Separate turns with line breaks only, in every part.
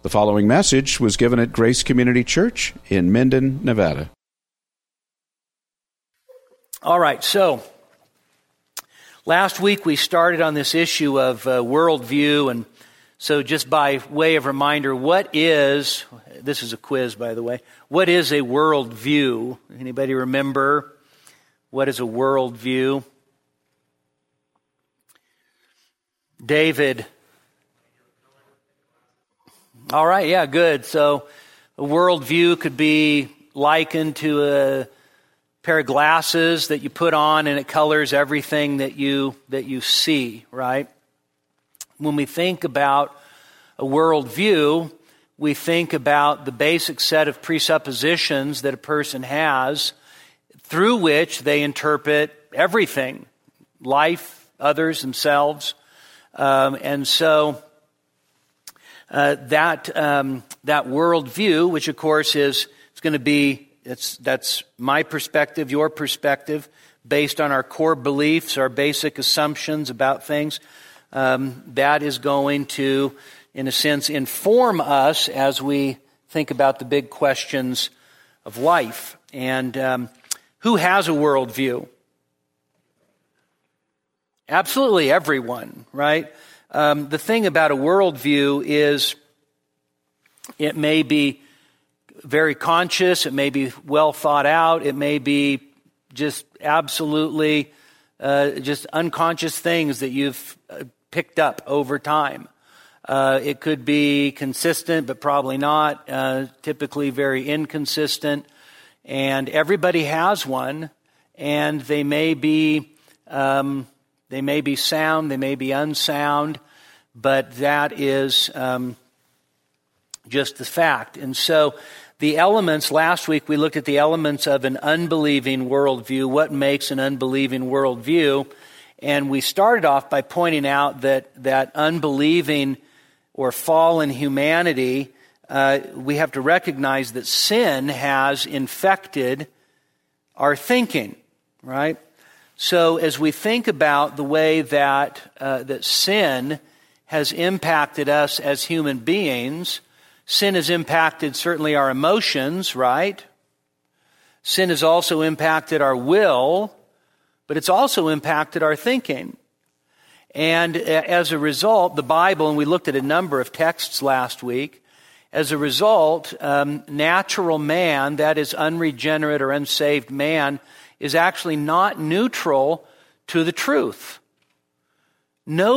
The following message was given at Grace Community Church in Minden, Nevada.
All right, so last week we started on this issue of worldview, and so just by way of reminder, this is a quiz, by the way, what is a worldview? Anybody remember what is a worldview? David. All right, yeah, good. So a worldview could be likened to a pair of glasses that you put on and it colors everything that you see, right? When we think about a worldview, we think about the basic set of presuppositions that a person has through which they interpret everything, life, others, themselves. And so that worldview, which of course is going to be, that's my perspective, your perspective, based on our core beliefs, our basic assumptions about things, that is going to, in a sense, inform us as we think about the big questions of life. And who has a worldview? Absolutely everyone, right? The thing about a worldview is it may be very conscious, it may be well thought out, it may be just absolutely just unconscious things that you've picked up over time. It could be consistent, but probably not, typically very inconsistent. And everybody has one, and they may be sound, they may be unsound, but that is just the fact. And so the elements, last week we looked at the elements of an unbelieving worldview, what makes an unbelieving worldview, and we started off by pointing out that unbelieving or fallen humanity, we have to recognize that sin has infected our thinking, right? So as we think about the way that sin has impacted us as human beings, sin has impacted certainly our emotions, right? Sin has also impacted our will, but it's also impacted our thinking. And as a result, the Bible, and we looked at a number of texts last week, as a result, natural man, that is unregenerate or unsaved man, is actually not neutral to the truth. No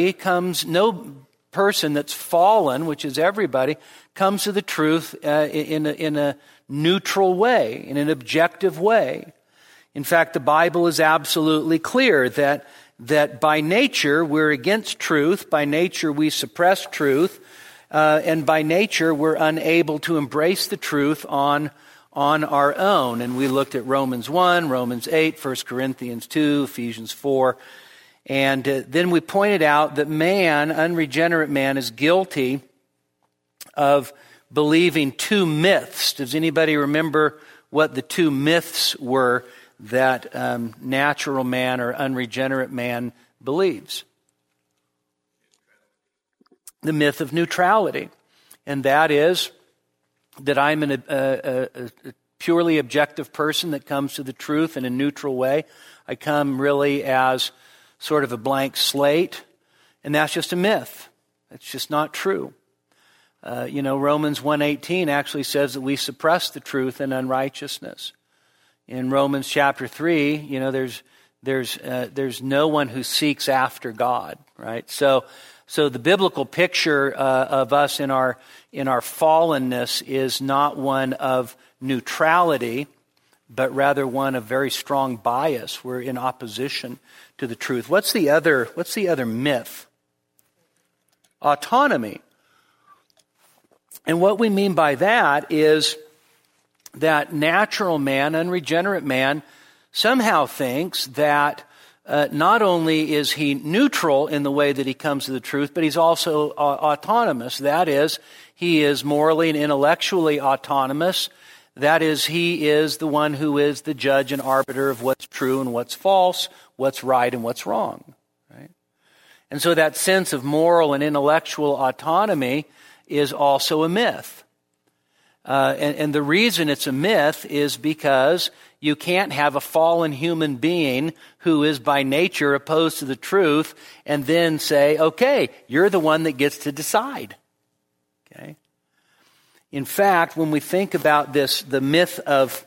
person that's fallen, which is everybody, comes to the truth in a neutral way, in an objective way. In fact, the Bible is absolutely clear that by nature we're against truth, by nature we suppress truth, and by nature we're unable to embrace the truth on our own. And we looked at Romans 1, Romans 8, 1 Corinthians 2, Ephesians 4. And then we pointed out that man, unregenerate man, is guilty of believing two myths. Does anybody remember what the two myths were that natural man or unregenerate man believes? The myth of neutrality. And that is that I'm a purely objective person that comes to the truth in a neutral way. I come really as sort of a blank slate, and that's just a myth. It's just not true. Romans 1:18 actually says that we suppress the truth in unrighteousness. In Romans chapter 3, there's no one who seeks after God, right? So the biblical picture of us in our fallenness is not one of neutrality, but rather one of very strong bias. We're in opposition to the truth. What's the other myth? Autonomy. And what we mean by that is that natural man, unregenerate man, somehow thinks that not only is he neutral in the way that he comes to the truth, but he's also autonomous. That is, he is morally and intellectually autonomous. That is, he is the one who is the judge and arbiter of what's true and what's false, what's right and what's wrong. Right? And so that sense of moral and intellectual autonomy is also a myth. And the reason it's a myth is because you can't have a fallen human being who is by nature opposed to the truth and then say, okay, you're the one that gets to decide. Okay. In fact, when we think about this, the myth of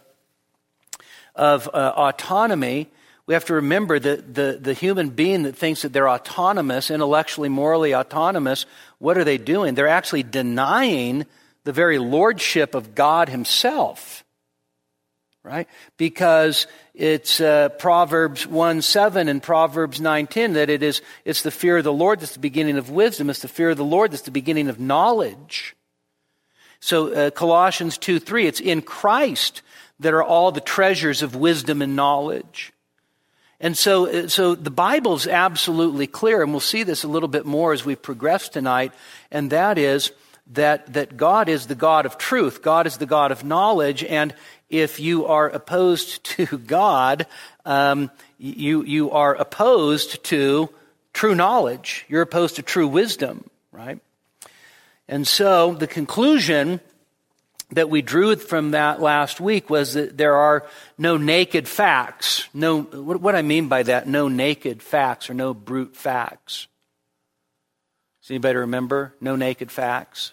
autonomy, we have to remember that the human being that thinks that they're autonomous, intellectually, morally autonomous, what are they doing? They're actually denying the very lordship of God himself, right? Because it's Proverbs 1:7 and Proverbs 9:10 that it's the fear of the Lord that's the beginning of wisdom. It's the fear of the Lord that's the beginning of knowledge. So Colossians 2:3, it's in Christ that are all the treasures of wisdom and knowledge. And so the Bible's absolutely clear, and we'll see this a little bit more as we progress tonight, and that is that God is the God of truth. God is the God of knowledge, and if you are opposed to God, you are opposed to true knowledge. You're opposed to true wisdom, right? And so the conclusion that we drew from that last week was that there are no naked facts. No, what I mean by that, no naked facts or no brute facts. Does anybody remember? No naked facts.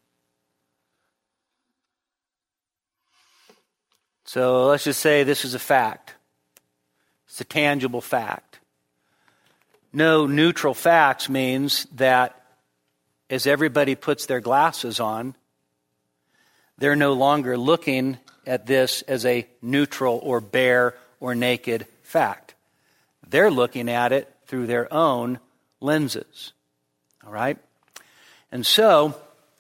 So let's just say this is a fact. It's a tangible fact. No neutral facts means that as everybody puts their glasses on, they're no longer looking at this as a neutral or bare or naked fact. They're looking at it through their own lenses. All right? And so,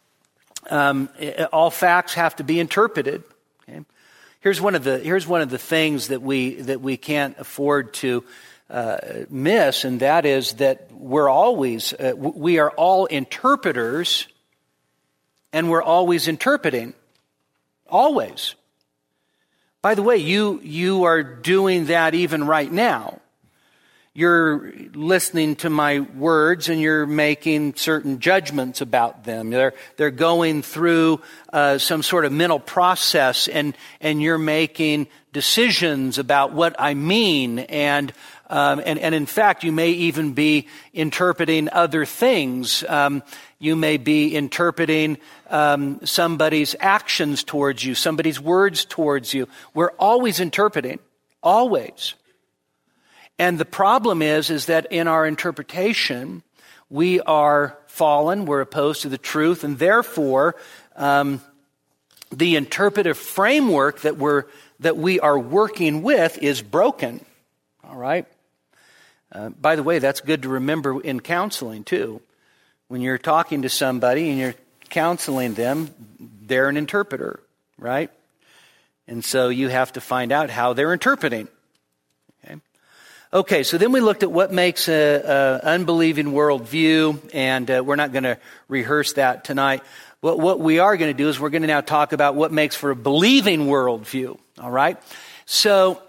all facts have to be interpreted. Okay? Here's one of the things that we can't afford to miss, and that is that we are all interpreters, and we're always interpreting. Always. By the way, you are doing that even right now. You're listening to my words and you're making certain judgments about them. They're going through some sort of mental process and you're making decisions about what I mean. And in fact, you may even be interpreting other things. You may be interpreting somebody's actions towards you, somebody's words towards you. We're always interpreting. Always. And the problem is that in our interpretation, we are fallen, we're opposed to the truth, and therefore, the interpretive framework that we are working with is broken. All right? By the way, that's good to remember in counseling too. When you're talking to somebody and you're counseling them, they're an interpreter, right? And so you have to find out how they're interpreting. Okay, so then we looked at what makes an unbelieving worldview, and we're not going to rehearse that tonight. What we are going to do is we're going to now talk about what makes for a believing worldview. All right, so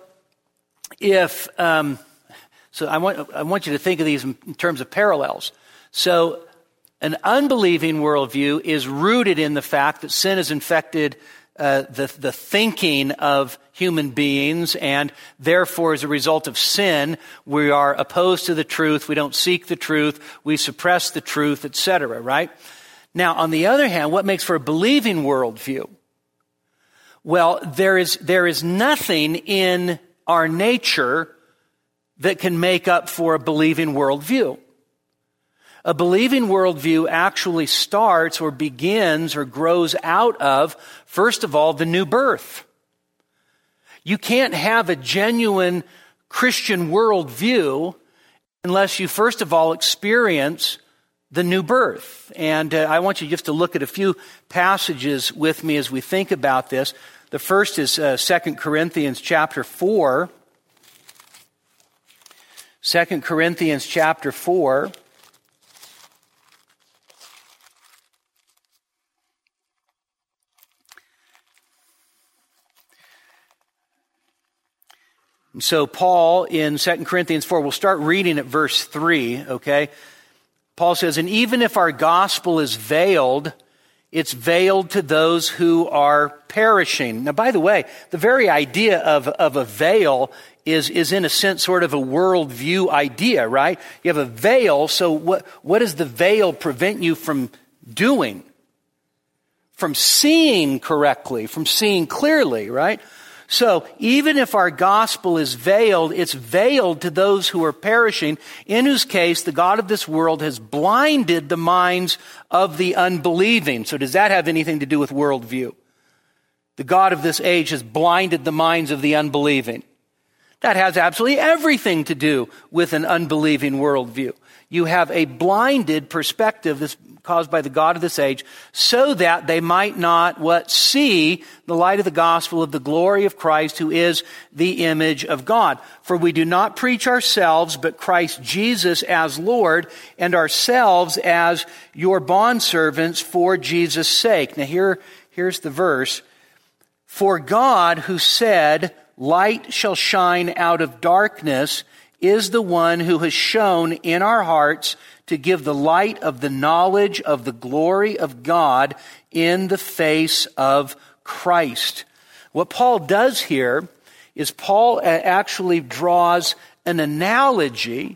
I want you to think of these in terms of parallels. So an unbelieving worldview is rooted in the fact that sin has infected the thinking of human beings, and therefore, as a result of sin, we are opposed to the truth, we don't seek the truth, we suppress the truth, etc., right? Now, on the other hand, what makes for a believing worldview? Well, there is nothing in our nature that can make up for a believing worldview. A believing worldview actually starts or begins or grows out of, first of all, the new birth. You can't have a genuine Christian worldview unless you, first of all, experience the new birth. And I want you just to look at a few passages with me as we think about this. The first is 2 Corinthians chapter 4. 2 Corinthians chapter 4. So Paul in 2 Corinthians 4, we'll start reading at verse 3, okay? Paul says, "And even if our gospel is veiled, It's veiled to those who are perishing. Now, by the way, the very idea of a veil is in a sense sort of a worldview idea, right? You have a veil, so what does the veil prevent you from doing? From seeing correctly, from seeing clearly, right? So even if our gospel is veiled, it's veiled to those who are perishing, in whose case the God of this world has blinded the minds of the unbelieving. So does that have anything to do with worldview? The God of this age has blinded the minds of the unbelieving. That has absolutely everything to do with an unbelieving worldview. You have a blinded perspective that's caused by the God of this age, so that they might not see the light of the gospel of the glory of Christ, who is the image of God. For we do not preach ourselves, but Christ Jesus as Lord, and ourselves as your bondservants for Jesus' sake. Now here's the verse. For God, who said, light shall shine out of darkness, is the one who has shone in our hearts to give the light of the knowledge of the glory of God in the face of Christ. What Paul does here is Paul actually draws an analogy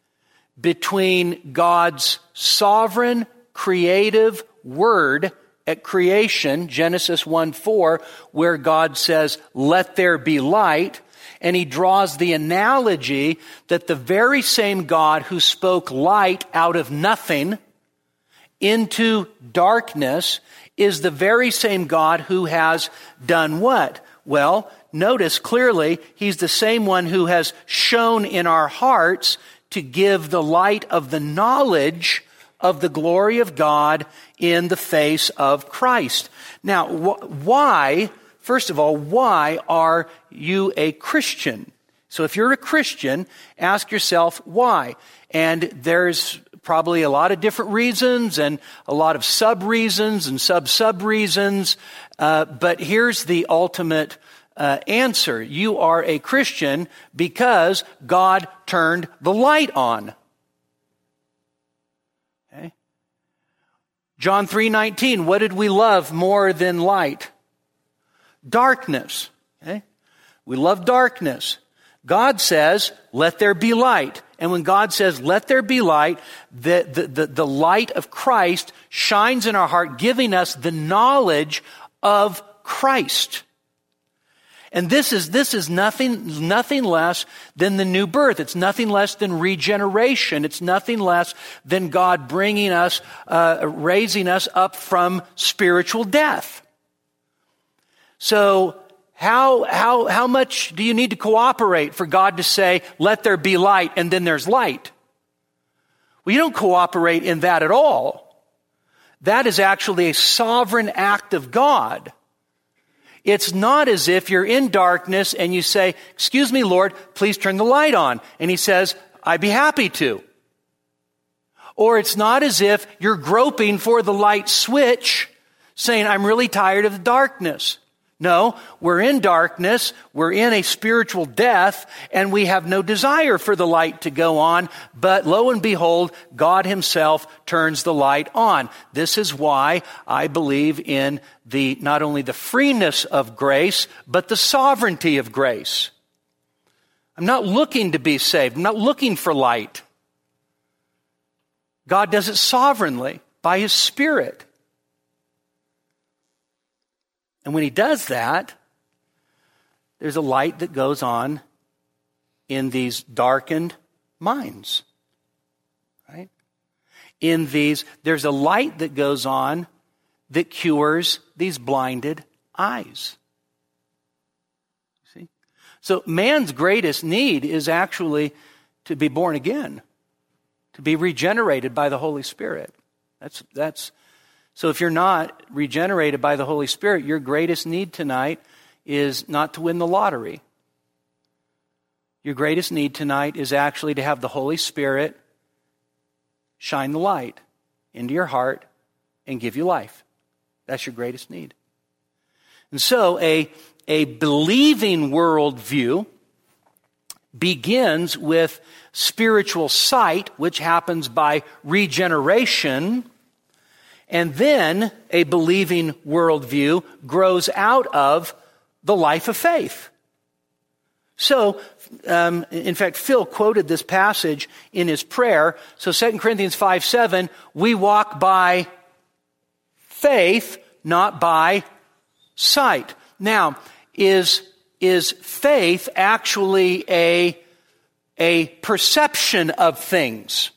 between God's sovereign creative word at creation, Genesis 1:4, where God says, let there be light. And he draws the analogy that the very same God who spoke light out of nothing into darkness is the very same God who has done what? Well, notice clearly, he's the same one who has shone in our hearts to give the light of the knowledge of the glory of God in the face of Christ. Now, why? First of all, why are you a Christian? So if you're a Christian, ask yourself why. And there's probably a lot of different reasons and a lot of sub-reasons and sub-reasons. But here's the ultimate answer. You are a Christian because God turned the light on. Okay? John 3:19, what did we love more than light? Darkness. Okay? We love darkness. God says, let there be light. And when God says, let there be light, the light of Christ shines in our heart, giving us the knowledge of Christ. And this is nothing less than the new birth. It's nothing less than regeneration. It's nothing less than God bringing us, raising us up from spiritual death. So how much do you need to cooperate for God to say, let there be light, and then there's light? Well, you don't cooperate in that at all. That is actually a sovereign act of God. It's not as if you're in darkness and you say, excuse me, Lord, please turn the light on. And he says, I'd be happy to. Or it's not as if you're groping for the light switch, saying, I'm really tired of the darkness. No, we're in darkness, we're in a spiritual death, and we have no desire for the light to go on, but lo and behold, God himself turns the light on. This is why I believe in not only the freeness of grace, but the sovereignty of grace. I'm not looking to be saved. I'm not looking for light. God does it sovereignly by his Spirit. And when he does that, there's a light that goes on in these darkened minds. Right? There's a light that goes on that cures these blinded eyes. See? So man's greatest need is actually to be born again, to be regenerated by the Holy Spirit. So if you're not regenerated by the Holy Spirit, your greatest need tonight is not to win the lottery. Your greatest need tonight is actually to have the Holy Spirit shine the light into your heart and give you life. That's your greatest need. And so a believing worldview begins with spiritual sight, which happens by regeneration. And then a believing worldview grows out of the life of faith. So, in fact, Phil quoted this passage in his prayer. So 2 Corinthians 5:7, we walk by faith, not by sight. Now, is faith actually a perception of things?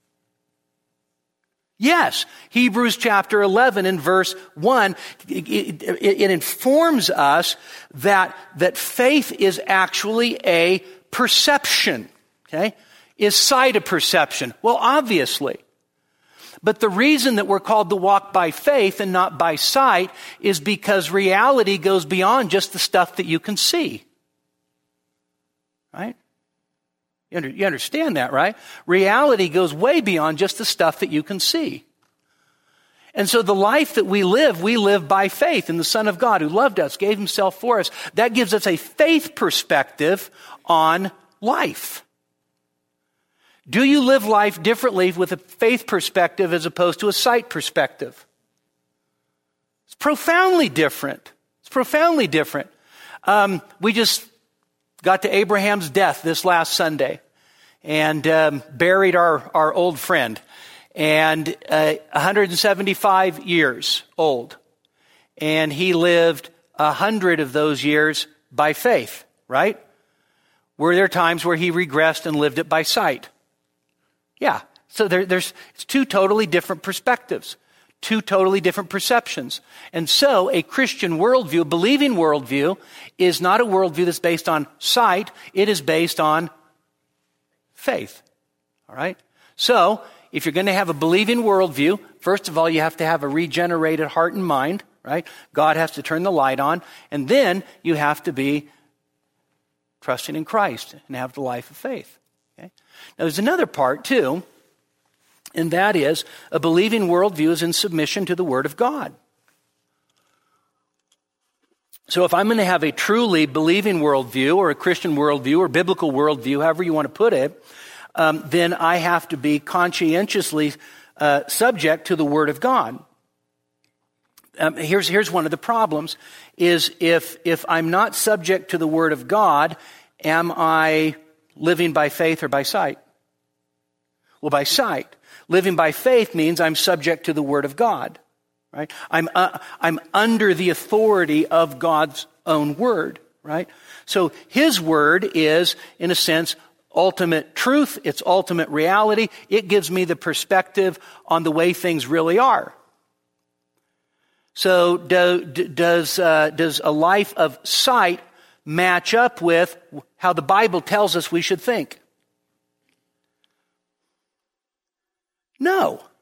Yes. Hebrews chapter 11 and verse 1, it informs us that faith is actually a perception. Okay? Is sight a perception? Well, obviously. But the reason that we're called to walk by faith and not by sight is because reality goes beyond just the stuff that you can see. Right? You understand that, right? Reality goes way beyond just the stuff that you can see. And so the life that we live by faith in the Son of God who loved us, gave himself for us. That gives us a faith perspective on life. Do you live life differently with a faith perspective as opposed to a sight perspective? It's profoundly different. It's profoundly different. We just got to Abraham's death this last Sunday and buried our old friend. And 175 years old. And he lived 100 of those years by faith, right? Were there times where he regressed and lived it by sight? Yeah. So there's two totally different perspectives, two totally different perceptions. And so a Christian worldview, a believing worldview, is not a worldview that's based on sight. It is based on faith. All right? So, if you're going to have a believing worldview, first of all, you have to have a regenerated heart and mind, right? God has to turn the light on. And then you have to be trusting in Christ and have the life of faith. Okay? Now, there's another part, too, and that is a believing worldview is in submission to the Word of God. So if I'm going to have a truly believing worldview or a Christian worldview or biblical worldview, however you want to put it, then I have to be conscientiously subject to the Word of God. Here's one of the problems, is if I'm not subject to the Word of God, am I living by faith or by sight? Well, by sight. Living by faith means I'm subject to the Word of God. Right? I'm under the authority of God's own Word. Right? So His Word is, in a sense, ultimate truth, it's ultimate reality. It gives me the perspective on the way things really are. So does a life of sight match up with how the Bible tells us we should think? No.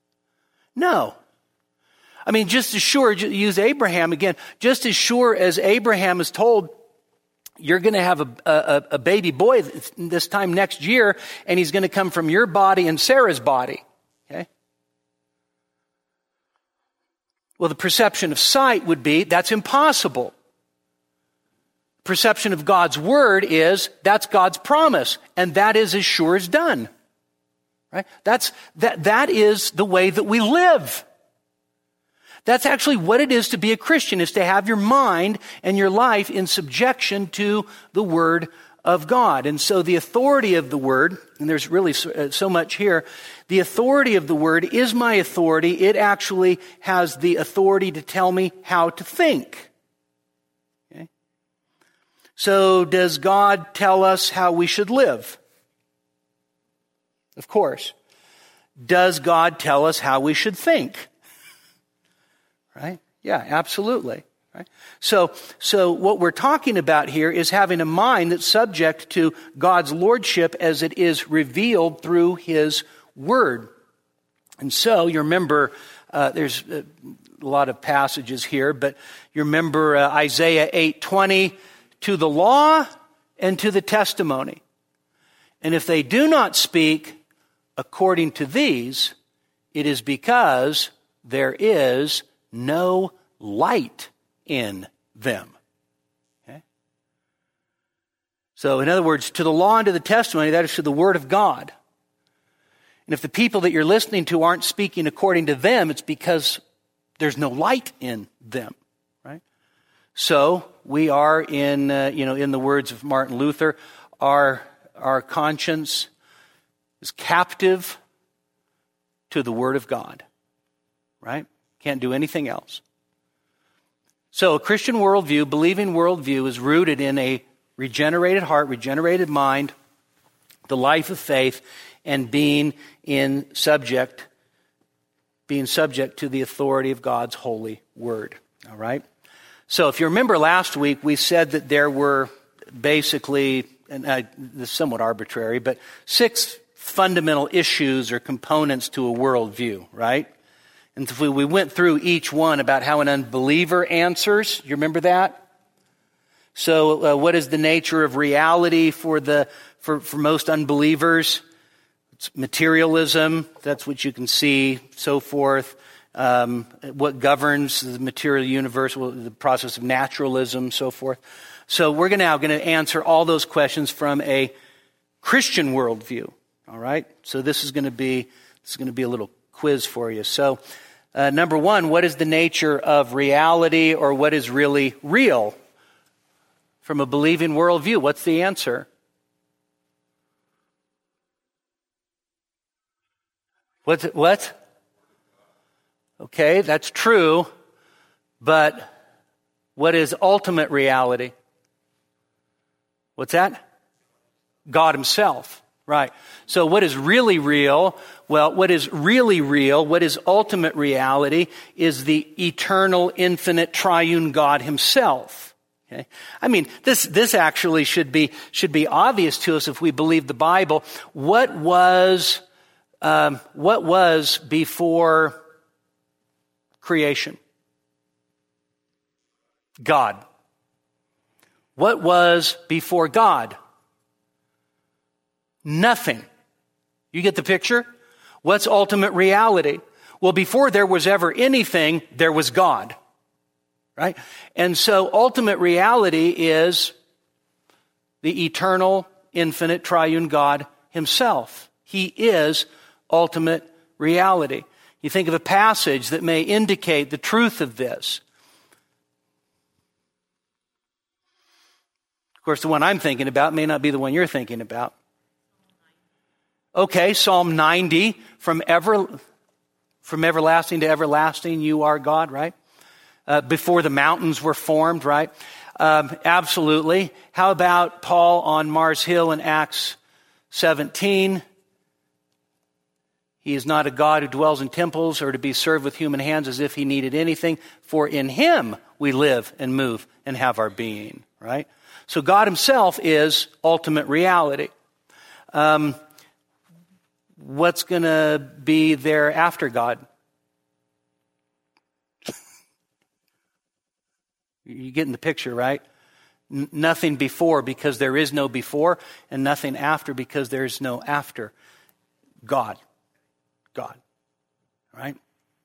I mean, just as sure, use Abraham again, just as sure as Abraham is told, you're going to have a baby boy this time next year, and he's going to come from your body and Sarah's body. Okay? Well, the perception of sight would be, that's impossible. Perception of God's Word is, that's God's promise, and that is as sure as done. Right? That is the way that we live. That's actually what it is to be a Christian, is to have your mind and your life in subjection to the Word of God. And so the authority of the Word, and there's really so much here, the authority of the Word is my authority. It actually has the authority to tell me how to think. Okay? So does God tell us how we should live? Of course. Does God tell us how we should think? Right? Yeah, absolutely. Right? So what we're talking about here is having a mind that's subject to God's lordship as it is revealed through His Word. And so you remember, there's a lot of passages here, but you remember Isaiah 8:20, to the law and to the testimony. And if they do not speak according to these, it is because there is no light in them. Okay? So in other words, to the law and to the testimony, that is to the Word of God. And if the people that you're listening to aren't speaking according to them, it's because there's no light in them, right? So we are in the words of Martin Luther, our conscience is captive to the Word of God, right? Can't do anything else. So a Christian worldview, believing worldview, is rooted in a regenerated heart, regenerated mind, the life of faith, and being subject to the authority of God's holy word. All right? So if you remember last week, we said that there were basically, and this is somewhat arbitrary, but 6 fundamental issues or components to a worldview, right? And we went through each one about how an unbeliever answers. You remember that? So what is the nature of reality for most unbelievers? It's materialism. That's what you can see, so forth. What governs the material universe, the process of naturalism, so forth. So we're now going to answer all those questions from a Christian worldview. All right? So this is going to be a little quiz for you. So number 1, what is the nature of reality, or what is really real? From a believing worldview, what's the answer? What? Okay, that's true, but what is ultimate reality? What's that? God Himself, right. So what is really real? Well, what is really real, what is ultimate reality, is the eternal, infinite, triune God Himself. Okay? I mean, this actually should be obvious to us if we believe the Bible. What was before creation? God. What was before God? Nothing. You get the picture? What's ultimate reality? Well, before there was ever anything, there was God. Right? And so ultimate reality is the eternal, infinite, triune God Himself. He is ultimate reality. You think of a passage that may indicate the truth of this. Of course, the one I'm thinking about may not be the one you're thinking about. Okay, Psalm 90, from everlasting to everlasting, you are God, right? Before the mountains were formed, right? Absolutely. How about Paul on Mars Hill in Acts 17? He is not a God who dwells in temples or to be served with human hands as if He needed anything, for in Him we live and move and have our being, right? So God Himself is ultimate reality. What's going to be there after God? You're getting the picture, right? Nothing before because there is no before, and nothing after because there is no after. God. Right?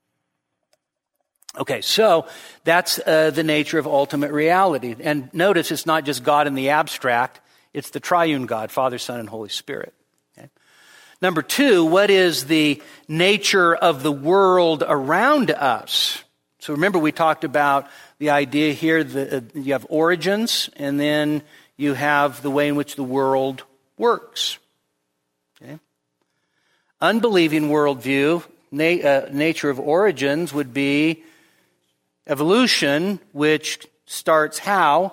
Okay, so that's the nature of ultimate reality. And notice it's not just God in the abstract, it's the triune God, Father, Son, and Holy Spirit. Okay? Number 2, what is the nature of the world around us? So remember we talked about the idea here that you have origins, and then you have the way in which the world works. Okay? Unbelieving worldview, nature of origins would be evolution, which starts how?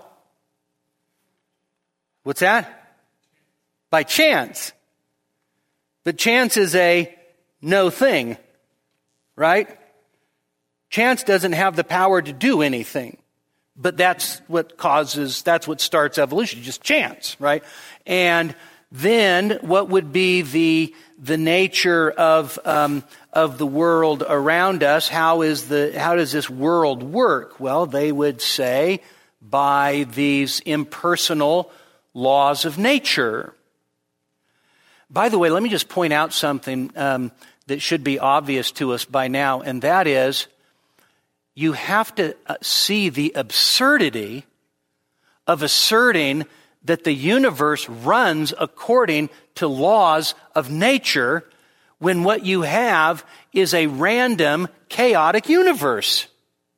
What's that? By chance. But chance is a no thing, right? Chance doesn't have the power to do anything. But that's what starts evolution, just chance, right? And then what would be the nature of the world around us? How does this world work? Well, they would say by these impersonal laws of nature. By the way, let me just point out something that should be obvious to us by now, and that is you have to see the absurdity of asserting that the universe runs according to laws of nature when what you have is a random, chaotic universe?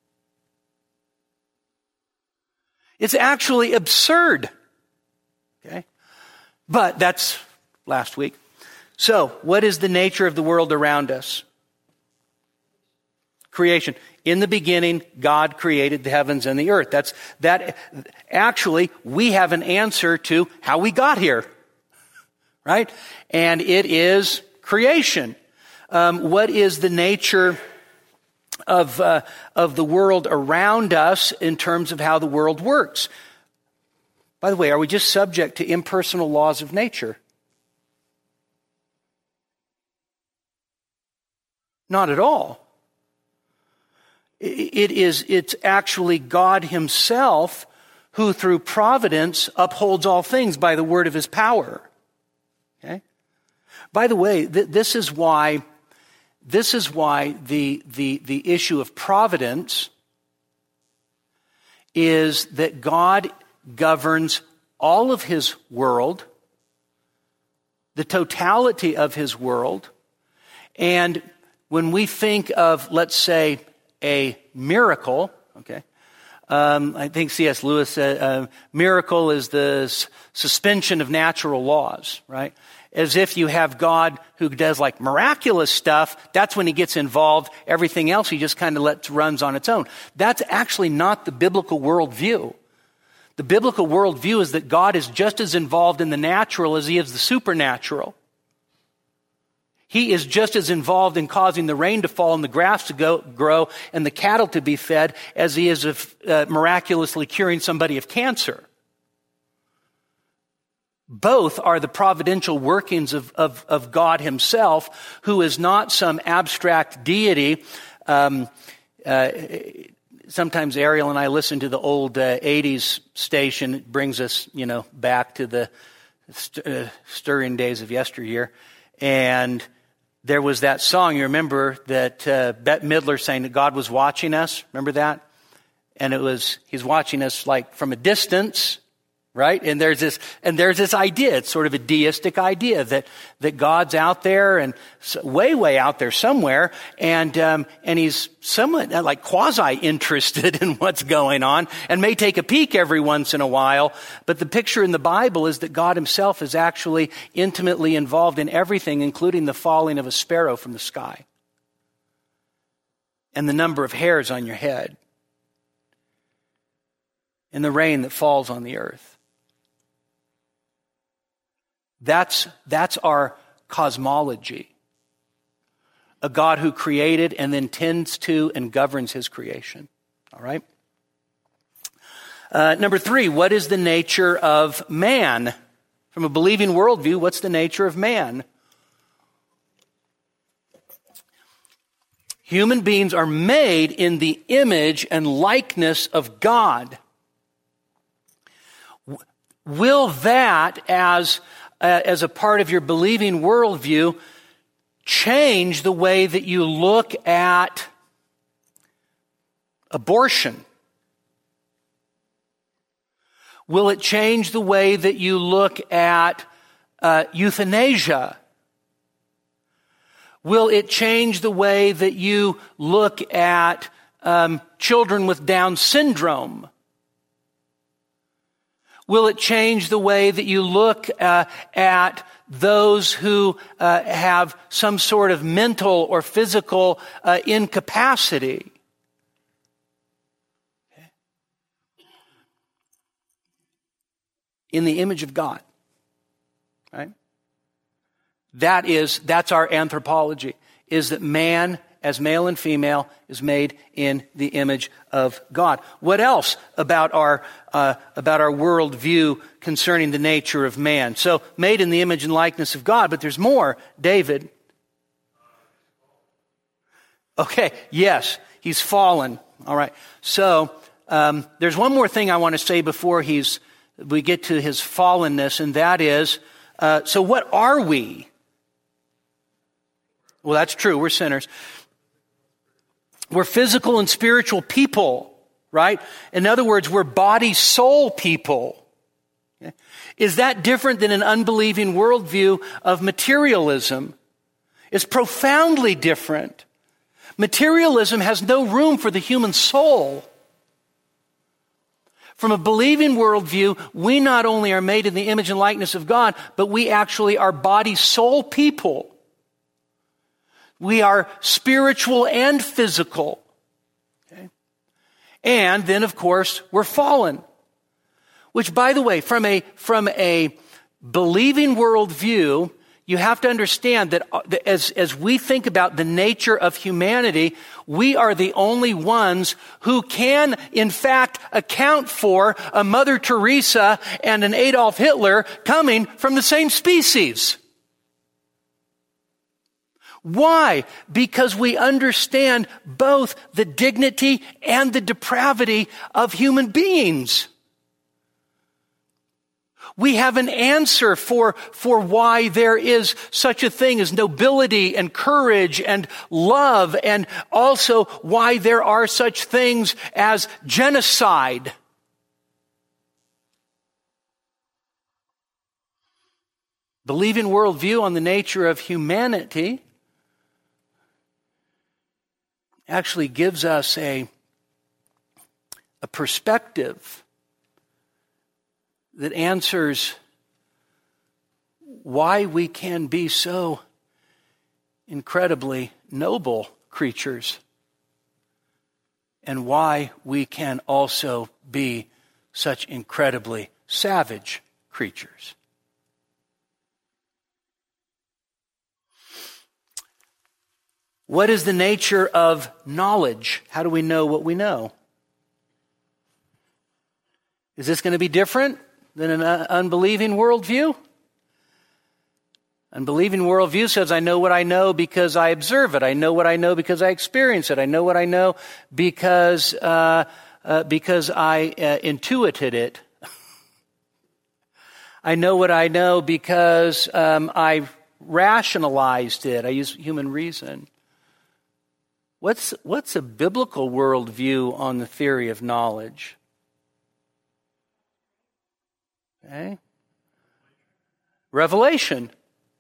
It's actually absurd. Okay? But that's last week. So, what is the nature of the world around us? Creation. In the beginning, God created the heavens and the earth. Actually, we have an answer to how we got here. Right? And it is creation. What is the nature of the world around us in terms of how the world works? By the way, are we just subject to impersonal laws of nature? Not at all. It's actually God himself who through providence upholds all things by the word of his power. Okay? By the way, this is why the issue of providence is that God governs all of his world, the totality of his world, and when we think of, let's say, a miracle, okay, I think C.S. Lewis said miracle is the suspension of natural laws, right? As if you have God who does like miraculous stuff, that's when he gets involved. Everything else he just kind of runs on its own. That's actually not the biblical worldview. The biblical worldview is that God is just as involved in the natural as he is the supernatural. He is just as involved in causing the rain to fall and the grass to grow and the cattle to be fed as he is of miraculously curing somebody of cancer. Both are the providential workings of God himself, who is not some abstract deity. Sometimes Ariel and I listen to the old 80s station. It brings us, back to the stirring days of yesteryear. And there was that song, you remember, that Bette Midler sang that God was watching us. Remember that? And he's watching us like from a distance, right? And there's this idea, it's sort of a deistic idea that God's out there and way out there somewhere, and he's somewhat like quasi-interested in what's going on and may take a peek every once in a while. But the picture in the Bible is that God himself is actually intimately involved in everything, including the falling of a sparrow from the sky and the number of hairs on your head and the rain that falls on the earth. That's our cosmology. A God who created and then tends to and governs his creation. All right? Number 3, what is the nature of man? From a believing worldview, what's the nature of man? Human beings are made in the image and likeness of God. Will that, as a part of your believing worldview, change the way that you look at abortion? Will it change the way that you look at euthanasia? Will it change the way that you look at children with Down syndrome? Will it change the way that you look at those who have some sort of mental or physical incapacity? Okay. In the image of God, right? That's our anthropology, is that man, as male and female, is made in the image of God. What else about our worldview concerning the nature of man? So, made in the image and likeness of God, but there's more. David. Okay, yes, he's fallen. All right. So, there's one more thing I want to say before we get to his fallenness, and that is, so what are we? Well, that's true. We're sinners. We're physical and spiritual people, right? In other words, we're body-soul people. Okay? Is that different than an unbelieving worldview of materialism? is profoundly different. Materialism has no room for the human soul. From a believing worldview, we not only are made in the image and likeness of God, but we actually are body-soul people. We are spiritual and physical. Okay? And then, of course, we're fallen. Which, by the way, from a believing worldview, you have to understand that as we think about the nature of humanity, we are the only ones who can, in fact, account for a Mother Teresa and an Adolf Hitler coming from the same species. Why? Because we understand both the dignity and the depravity of human beings. We have an answer for why there is such a thing as nobility and courage and love, and also why there are such things as genocide. Believing worldview on the nature of humanity actually gives us a perspective that answers why we can be so incredibly noble creatures and why we can also be such incredibly savage creatures. What is the nature of knowledge? How do we know what we know? Is this going to be different than an unbelieving worldview? Unbelieving worldview says, I know what I know because I observe it. I know what I know because I experience it. I know what I know because I intuited it. I know what I know because I rationalized it. I use human reason. What's a biblical worldview on the theory of knowledge? Okay. Revelation.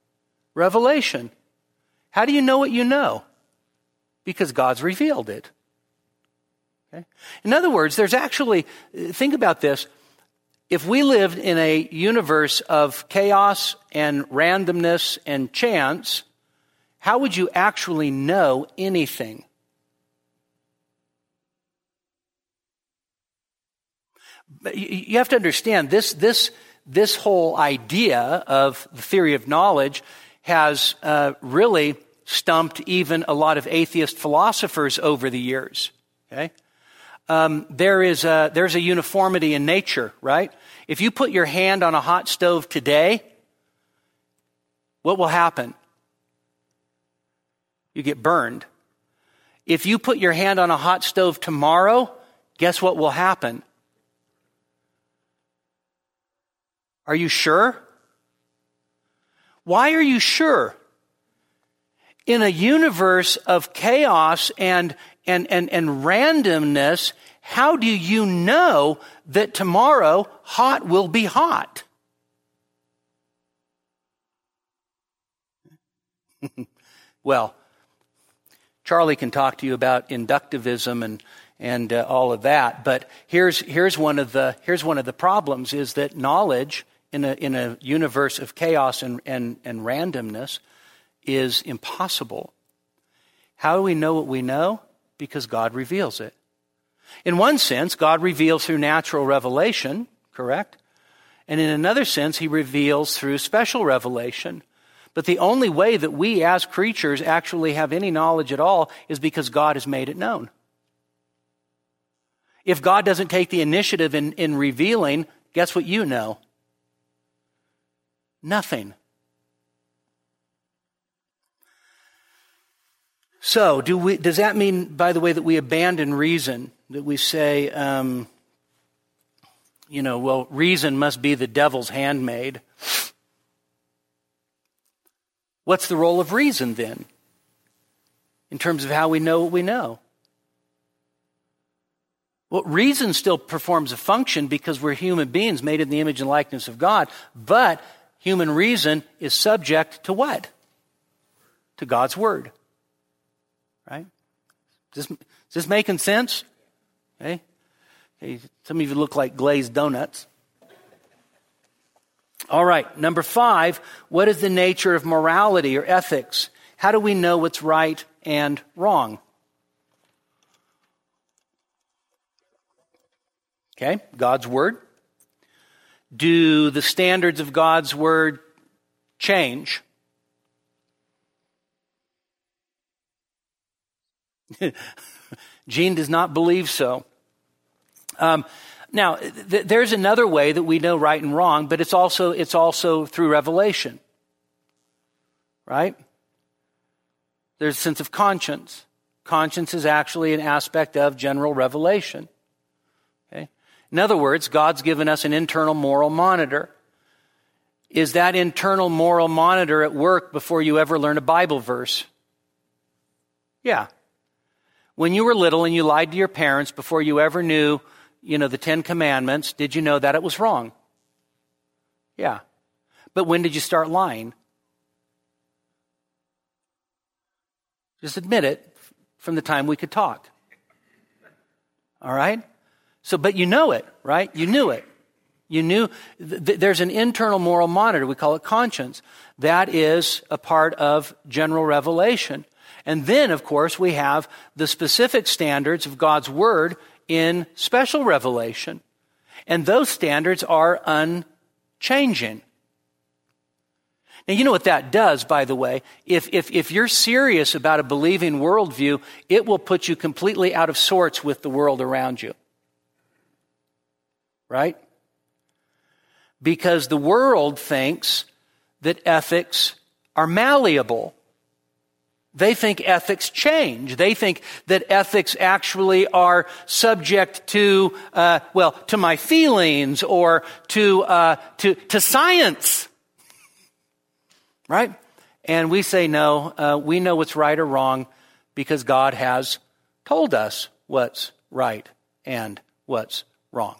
How do you know what you know? Because God's revealed it. Okay. In other words, there's actually, think about this. If we lived in a universe of chaos and randomness and chance, how would you actually know anything? You have to understand, this whole idea of the theory of knowledge has really stumped even a lot of atheist philosophers over the years. Okay, there's a uniformity in nature, right? If you put your hand on a hot stove today, what will happen? You get burned. If you put your hand on a hot stove tomorrow, guess what will happen? Are you sure? Why are you sure? In a universe of chaos and randomness, how do you know that tomorrow hot will be hot? Well, Charlie can talk to you about inductivism and all of that, but here's one of the problems is that knowledge in a universe of chaos and randomness is impossible. How do we know what we know? Because God reveals it. In one sense, God reveals through natural revelation, correct? And in another sense, he reveals through special revelation. But the only way that we as creatures actually have any knowledge at all is because God has made it known. If God doesn't take the initiative in revealing, guess what you know? Nothing. So, does that mean, by the way, that we abandon reason? That we say, reason must be the devil's handmaid? What's the role of reason then, in terms of how we know what we know? Well, reason still performs a function because we're human beings made in the image and likeness of God, but human reason is subject to what? to God's Word. Right? Is this making sense? Okay. Some of you look like glazed donuts. All right, number 5, what is the nature of morality or ethics? How do we know what's right and wrong? Okay, God's Word. Do the standards of God's Word change? Gene does not believe so. Now, there's another way that we know right and wrong, but it's also through revelation. Right? There's a sense of conscience. Conscience is actually an aspect of general revelation. Okay? In other words, God's given us an internal moral monitor. Is that internal moral monitor at work before you ever learn a Bible verse? Yeah. When you were little and you lied to your parents before you ever knew, the 10 Commandments, did you know that it was wrong? Yeah. But when did you start lying? Just admit it, from the time we could talk. All right? But you know it, right? You knew it. You knew there's an internal moral monitor. We call it conscience. That is a part of general revelation. And then, of course, we have the specific standards of God's Word in special revelation. And those standards are unchanging. Now, you know what that does, by the way? If you're serious about a believing worldview, it will put you completely out of sorts with the world around you. Right? Because the world thinks that ethics are malleable. They think ethics change. They think that ethics actually are subject to, to my feelings or to science. Right? And we say, no, we know what's right or wrong because God has told us what's right and what's wrong.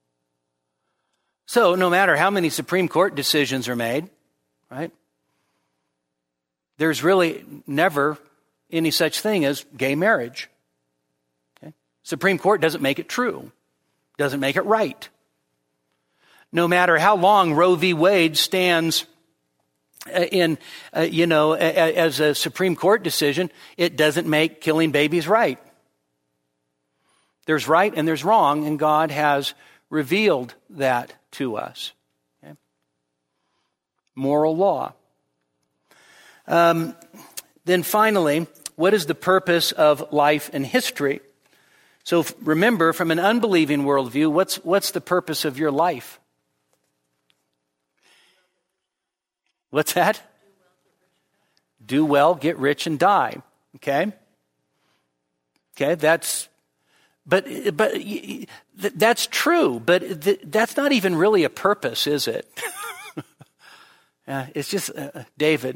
So no matter how many Supreme Court decisions are made, right, there's really never any such thing as gay marriage. Okay? Supreme Court doesn't make it true, doesn't make it right. No matter how long Roe v. Wade stands as a Supreme Court decision, it doesn't make killing babies right. There's right and there's wrong, and God has revealed that to us. Okay? Moral law. Then finally, what is the purpose of life and history? So remember, from an unbelieving worldview, what's the purpose of your life? What's that? Do well, get rich, and die. Okay? Okay, that's true, but that's not even really a purpose, is it? It's just David.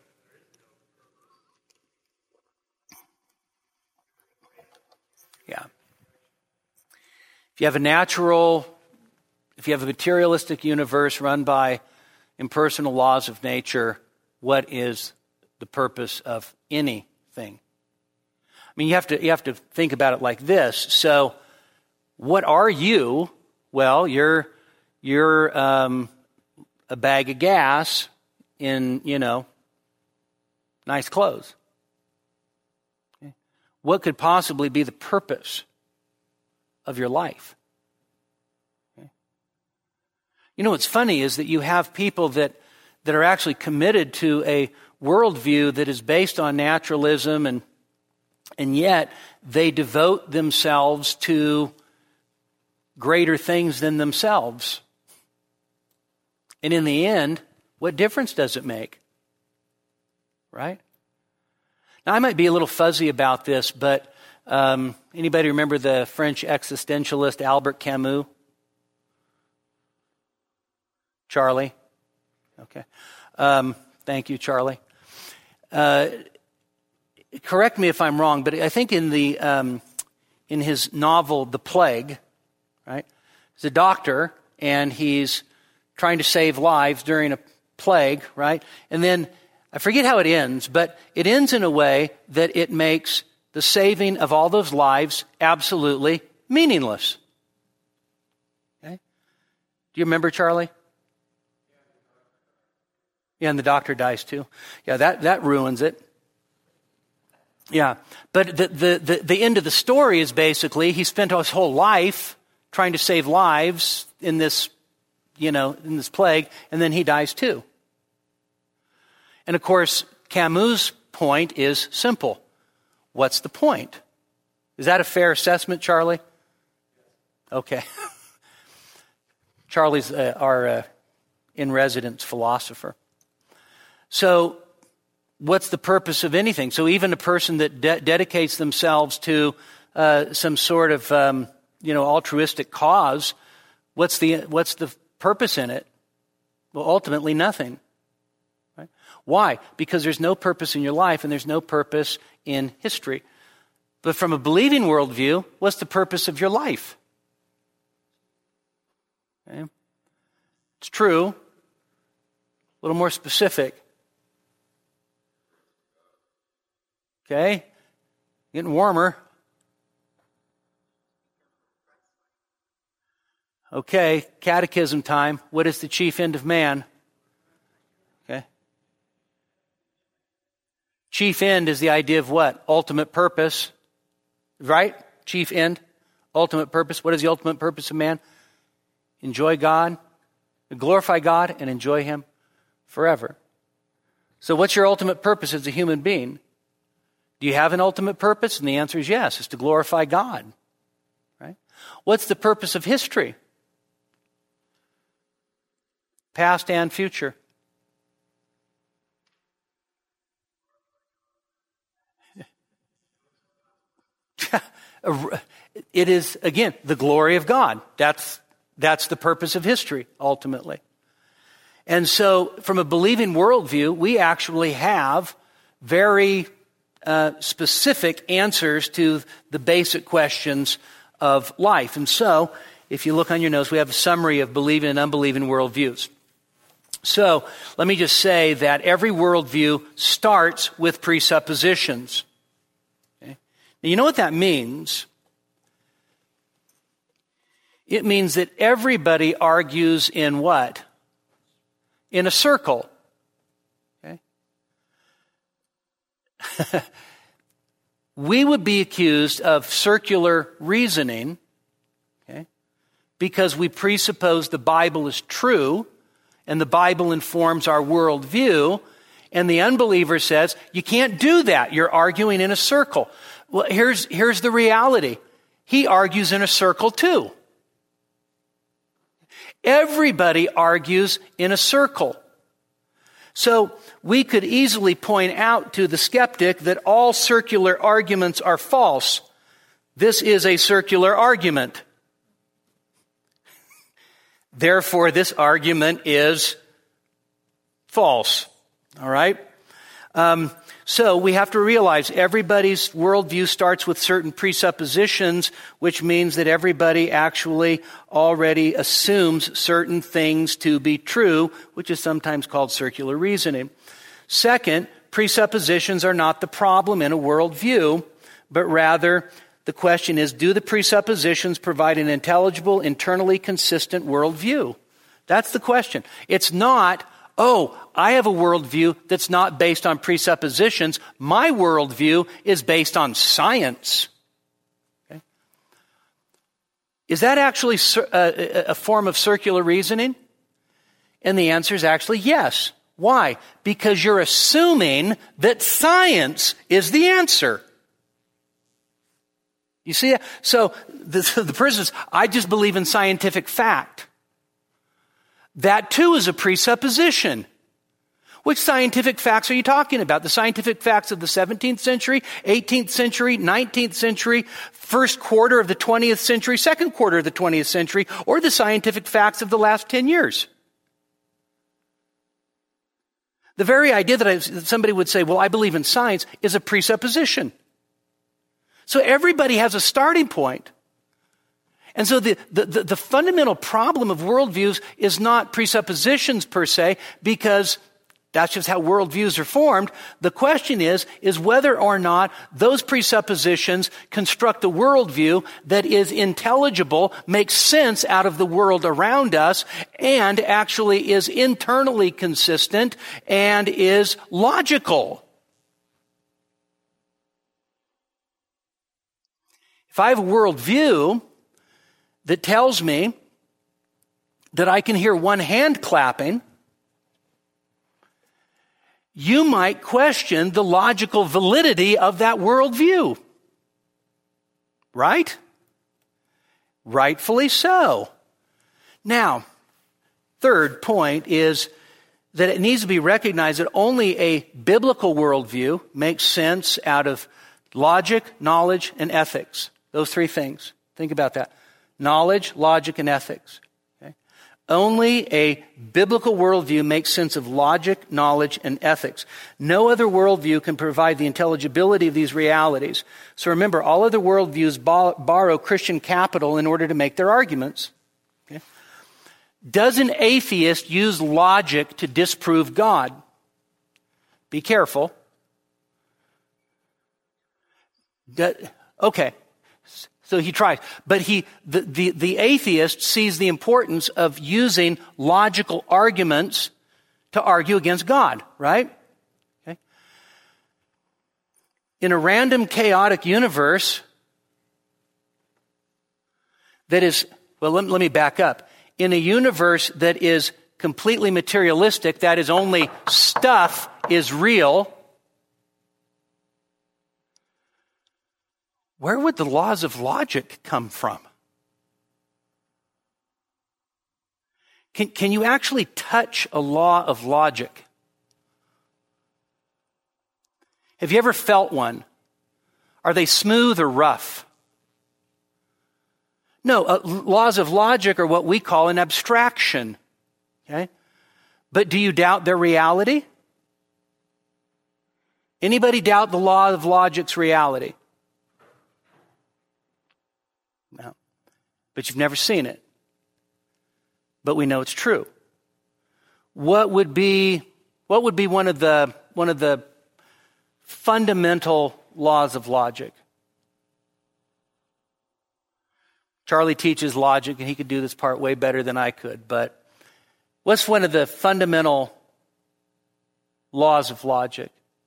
Yeah. If you have a materialistic universe run by impersonal laws of nature, what is the purpose of anything? I mean, you have to think about it like this. So, what are you? Well, you're a bag of gas in, nice clothes. Okay. What could possibly be the purpose of your life? Okay. You know what's funny is that you have people that are actually committed to a worldview that is based on naturalism, and yet they devote themselves to greater things than themselves. And in the end, what difference does it make? Right? Now, I might be a little fuzzy about this, but anybody remember the French existentialist Albert Camus? Charlie? Okay. Thank you, Charlie. Correct me if I'm wrong, but I think in his novel The Plague, right? He's a doctor and he's trying to save lives during a plague, right? And then I forget how it ends, but it ends in a way that it makes the saving of all those lives absolutely meaningless. Okay? Do you remember, Charlie? Yeah, and the doctor dies too. Yeah, that ruins it. Yeah, but the end of the story is basically he spent his whole life trying to save lives in this, in this plague, and then he dies too. And of course, Camus' point is simple. What's the point? Is that a fair assessment, Charlie? Okay. Charlie's our in-residence philosopher. So, what's the purpose of anything? So even a person that dedicates themselves to some sort of altruistic cause, what's the purpose in it? Well, ultimately nothing. Right? Why? Because there's no purpose in your life and there's no purpose in history. But from a believing worldview, what's the purpose of your life? Okay? It's true. A little more specific. Okay? Getting warmer. Okay, catechism time. What is the chief end of man? Okay. Chief end is the idea of what? Ultimate purpose. Right? Chief end. Ultimate purpose. What is the ultimate purpose of man? Enjoy God, glorify God, and enjoy Him forever. So what's your ultimate purpose as a human being? Do you have an ultimate purpose? And the answer is yes. It's to glorify God. Right? What's the purpose of history? Past and future. It is, again, the glory of God. That's the purpose of history, ultimately. And so, from a believing worldview, we actually have very specific answers to the basic questions of life. And so, if you look on your notes, we have a summary of believing and unbelieving worldviews. So, let me just say that every worldview starts with presuppositions. Okay? Now, you know what that means? It means that everybody argues in what? In a circle. Okay? We would be accused of circular reasoning, okay, because we presuppose the Bible is true and the Bible informs our worldview, and the unbeliever says, you can't do that. You're arguing in a circle. Well, here's the reality. He argues in a circle too. Everybody argues in a circle. So we could easily point out to the skeptic that all circular arguments are false. This is a circular argument. Therefore, this argument is false. All right? So we have to realize everybody's worldview starts with certain presuppositions, which means that everybody actually already assumes certain things to be true, which is sometimes called circular reasoning. Second, presuppositions are not the problem in a worldview, but rather the question is, do the presuppositions provide an intelligible, internally consistent worldview? That's the question. It's not, I have a worldview that's not based on presuppositions. My worldview is based on science. Okay? Is that actually a form of circular reasoning? And the answer is actually yes. Why? Because you're assuming that science is the answer. You see? So the person says, I just believe in scientific fact. That too is a presupposition. Which scientific facts are you talking about? The scientific facts of the 17th century, 18th century, 19th century, first quarter of the 20th century, second quarter of the 20th century, or the scientific facts of the last 10 years? The very idea that somebody would say, well, I believe in science, is a presupposition. So everybody has a starting point. And so the fundamental problem of worldviews is not presuppositions per se, because That's just how worldviews are formed. The question is whether or not those presuppositions construct a worldview that is intelligible, makes sense out of the world around us, and actually is internally consistent and is logical. If I have a worldview that tells me that I can hear one hand clapping, you might question the logical validity of that worldview. Right? Rightfully so. Now, third point is that it needs to be recognized that only a biblical worldview makes sense out of logic, knowledge, and ethics. Those three things. Think about that. Knowledge, logic, and ethics. Only a biblical worldview makes sense of logic, knowledge, and ethics. No other worldview can provide the intelligibility of these realities. So remember, all other worldviews borrow Christian capital in order to make their arguments. Okay? Does an atheist use logic to disprove God? Be careful. Okay. So he tries. But the atheist sees the importance of using logical arguments to argue against God, right? Okay. In a random, chaotic universe that is, well, let me back up. In a universe that is completely materialistic, that is only stuff is real, where would the laws of logic come from? Can you actually touch a law of logic? Have you ever felt one? Are they smooth or rough? No, laws of logic are what we call an abstraction. Okay? But do you doubt their reality? Anybody doubt the law of logic's reality? No. But you've never seen it. But we know it's true. What would be one of the fundamental laws of logic? Charlie teaches logic, and he could do this part way better than I could, but what's one of the fundamental laws of logic?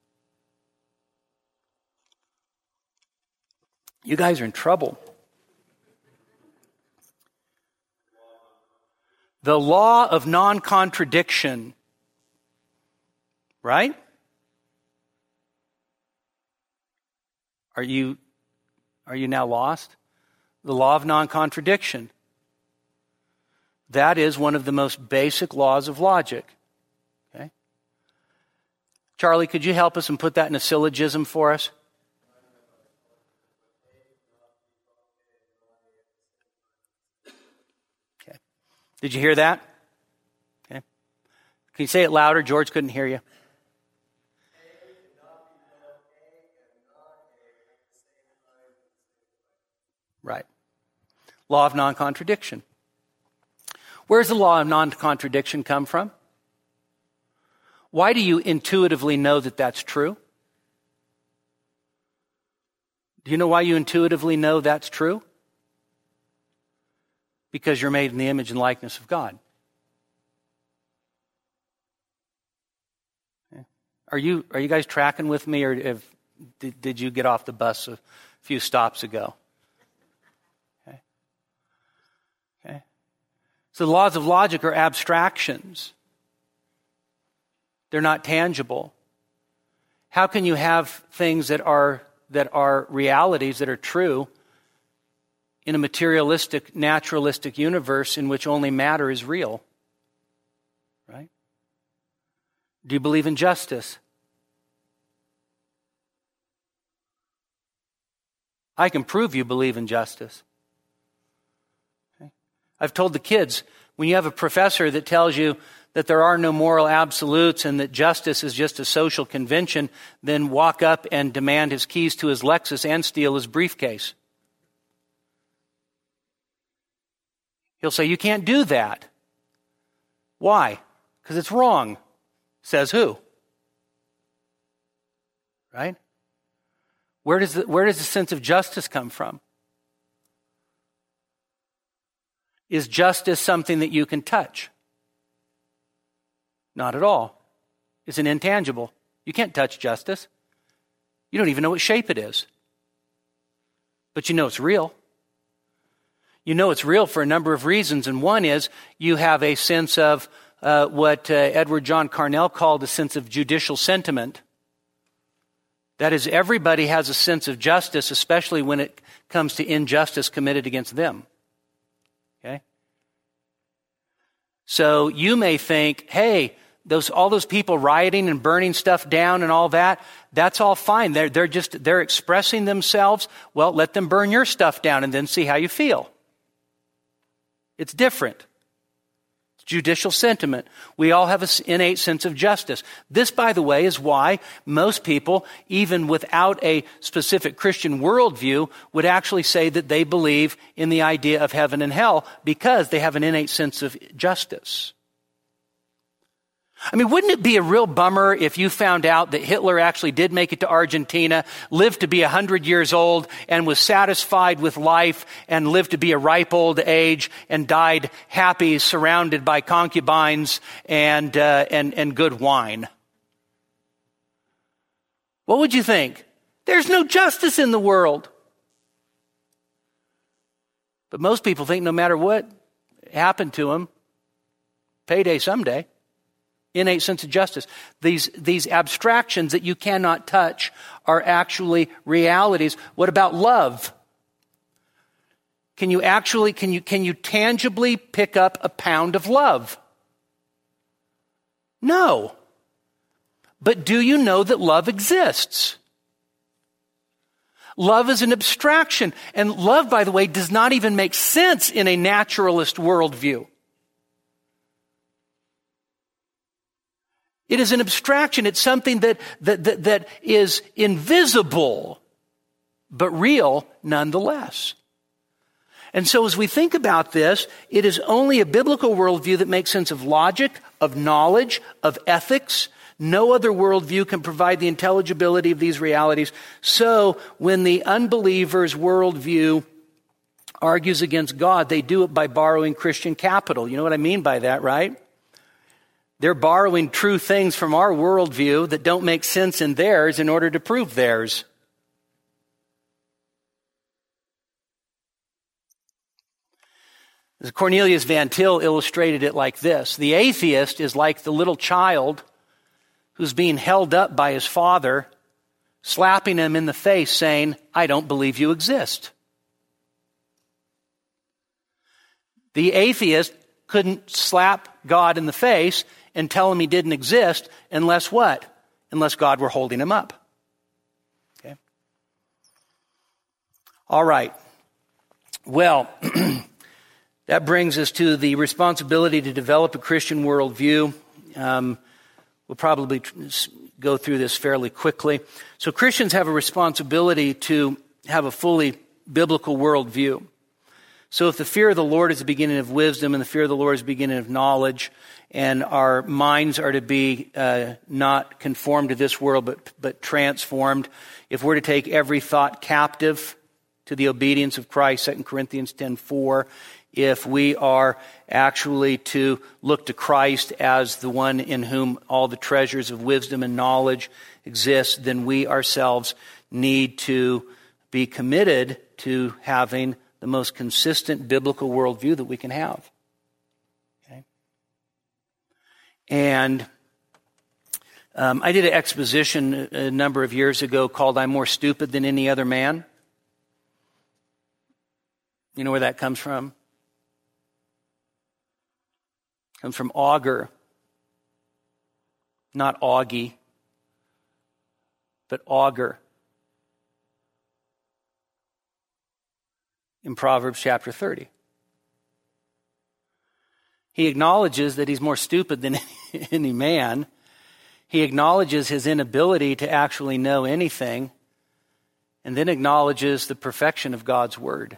You guys are in trouble. The law of non-contradiction. Right? Are you now lost? The law of non-contradiction. That is one of the most basic laws of logic. Okay? Charlie, could you help us and put that in a syllogism for us? Okay. Did you hear that? Okay. Can you say it louder? George couldn't hear you. Right. Law of non-contradiction. Where does the law of non-contradiction come from? Why do you intuitively know that that's true? Do you know why you intuitively know that's true? Because you're made in the image and likeness of God. Okay. Are you guys tracking with me, or did you get off the bus a few stops ago? So the laws of logic are abstractions. They're not tangible. How can you have things that are realities, that are true, in a materialistic, naturalistic universe in which only matter is real? Right? Do you believe in justice? I can prove you believe in justice. I've told the kids, when you have a professor that tells you that there are no moral absolutes and that justice is just a social convention, then walk up and demand his keys to his Lexus and steal his briefcase. He'll say, you can't do that. Why? Because it's wrong. Says who? Right? Where does the sense of justice come from? Is justice something that you can touch? Not at all. It's an intangible. You can't touch justice. You don't even know what shape it is. But you know it's real. You know it's real for a number of reasons, and one is you have a sense of what Edward John Carnell called a sense of judicial sentiment. That is, everybody has a sense of justice, especially when it comes to injustice committed against them. Okay? So you may think, hey, all those people rioting and burning stuff down and all that, that's all fine. They're expressing themselves. Well, let them burn your stuff down and then see how you feel. It's different. It's judicial sentiment. We all have an innate sense of justice. This, by the way, is why most people, even without a specific Christian worldview, would actually say that they believe in the idea of heaven and hell because they have an innate sense of justice. I mean, wouldn't it be a real bummer if you found out that Hitler actually did make it to Argentina, lived to be 100 years old, and was satisfied with life, and lived to be a ripe old age, and died happy, surrounded by concubines and good wine? What would you think? There's no justice in the world. But most people think no matter what happened to him, payday someday. Innate sense of justice. These abstractions that you cannot touch are actually realities. What about love? Can you tangibly pick up a pound of love? No. But do you know that love exists? Love is an abstraction. And love, by the way, does not even make sense in a naturalist worldview. It is an abstraction. It's something that is invisible, but real nonetheless. And so as we think about this, it is only a biblical worldview that makes sense of logic, of knowledge, of ethics. No other worldview can provide the intelligibility of these realities. So when the unbeliever's worldview argues against God, they do it by borrowing Christian capital. You know what I mean by that, right? They're borrowing true things from our worldview that don't make sense in theirs in order to prove theirs. Cornelius Van Til illustrated it like this. The atheist is like the little child who's being held up by his father, slapping him in the face saying, "I don't believe you exist." The atheist couldn't slap God in the face and tell him he didn't exist unless what? Unless God were holding him up. Okay. All right. Well, that brings us to the responsibility to develop a Christian worldview. We'll probably go through this fairly quickly. So Christians have a responsibility to have a fully biblical worldview. So if the fear of the Lord is the beginning of wisdom and the fear of the Lord is the beginning of knowledge, and our minds are to be not conformed to this world but transformed, if we're to take every thought captive to the obedience of Christ, 2 Corinthians 10:4, if we are actually to look to Christ as the one in whom all the treasures of wisdom and knowledge exist, then we ourselves need to be committed to having the most consistent biblical worldview that we can have. Okay? And I did an exposition a number of years ago called "I'm More Stupid Than Any Other Man." You know where that comes from? It comes from augur, not Augie, but augur. In Proverbs chapter 30. He acknowledges that he's more stupid than any man. He acknowledges his inability to actually know anything, and then acknowledges the perfection of God's word.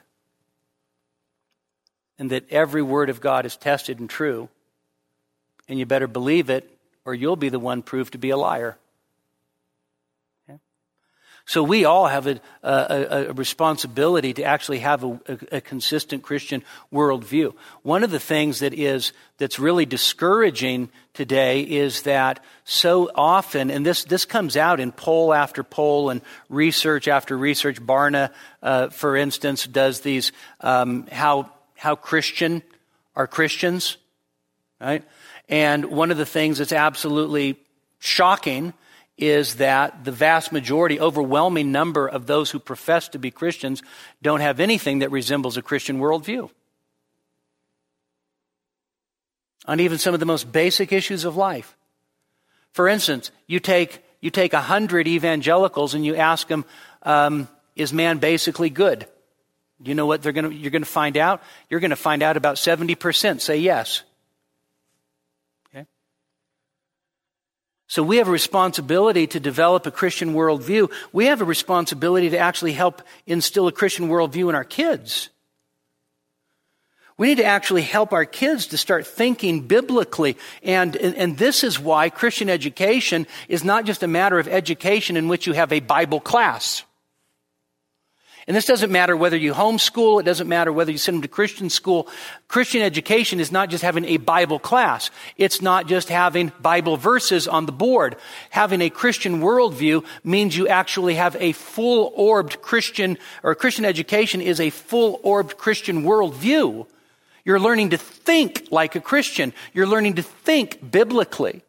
And that every word of God is tested and true, and you better believe it or you'll be the one proved to be a liar. Okay? So we all have a responsibility to actually have a consistent Christian worldview. One of the things that's really discouraging today is that so often, and this comes out in poll after poll and research after research. Barna, for instance, does these how Christian are Christians, right? And one of the things that's absolutely shocking is that the vast majority, overwhelming number of those who profess to be Christians don't have anything that resembles a Christian worldview on even some of the most basic issues of life. For instance, you take 100 evangelicals and you ask them, is man basically good? You know what you're going to find out? You're going to find out about 70% say yes. So we have a responsibility to develop a Christian worldview. We have a responsibility to actually help instill a Christian worldview in our kids. We need to actually help our kids to start thinking biblically. And this is why Christian education is not just a matter of education in which you have a Bible class. And this doesn't matter whether you homeschool, it doesn't matter whether you send them to Christian school. Christian education is not just having a Bible class. It's not just having Bible verses on the board. Having a Christian worldview means you actually have a full-orbed Christian, or Christian education is a full-orbed Christian worldview. You're learning to think like a Christian. You're learning to think biblically.